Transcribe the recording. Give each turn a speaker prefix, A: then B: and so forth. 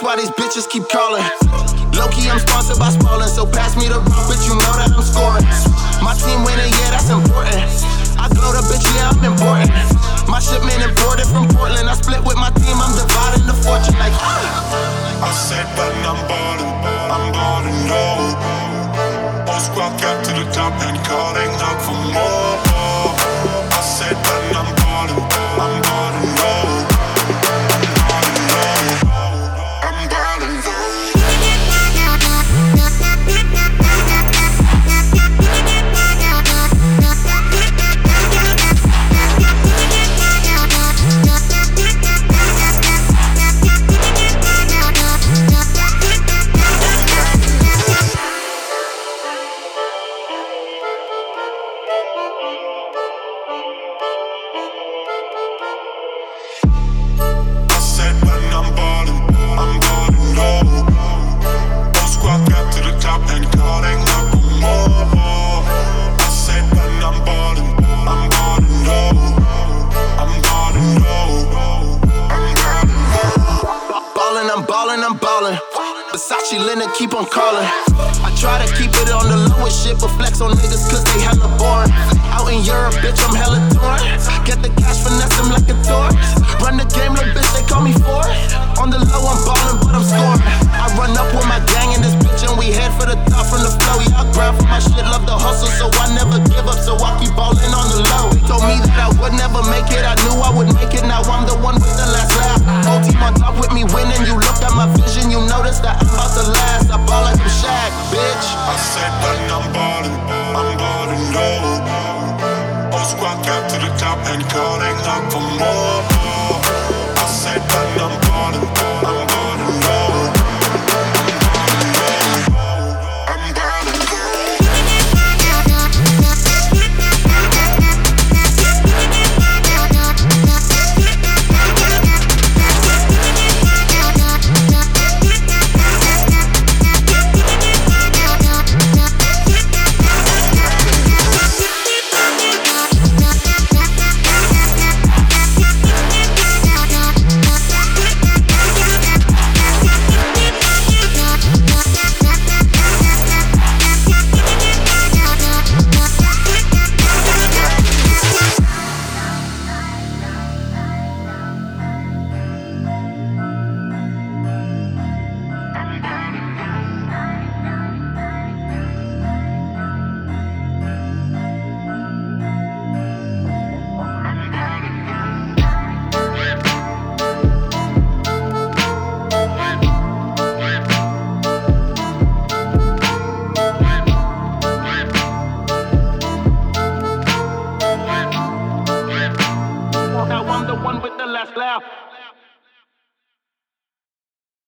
A: why these bitches keep calling. Low-key, I'm sponsored by Spalding, so pass me the rock, bitch, you know that I'm scoring. My team winning, yeah, that's important. I glow the bitch, yeah, I'm important. My shipment imported from Portland. I split with my team, I'm dividing the fortune like
B: I said when I'm ballin' low. All squad get to the top and calling out for more. I said when I'm ballin' low. I'm ballin' low.
A: Versace Linda keep on calling. I try to keep it on the lowest shit, but flex on niggas cause they hella boring. Out in Europe, bitch, I'm hella torn. Get the cash, finesse them like a torch. Run the game, little bitch, they call me for it. On the low, I'm ballin', but I'm scoring. I run up with my gang in this bitch and we head for the top from the flow. Yeah, I grind for my shit, love the hustle, so I never give up, so I keep ballin' on the low. They told me that I would never make it, I knew I would make it, now I'm the one with the last laugh. Whole team on top with me winning, you look at my vision, you notice that I'm about to last. I ball like I'm Shaq, bitch.
B: I said when I'm ballin' low. All squad get to the top and calling out for more.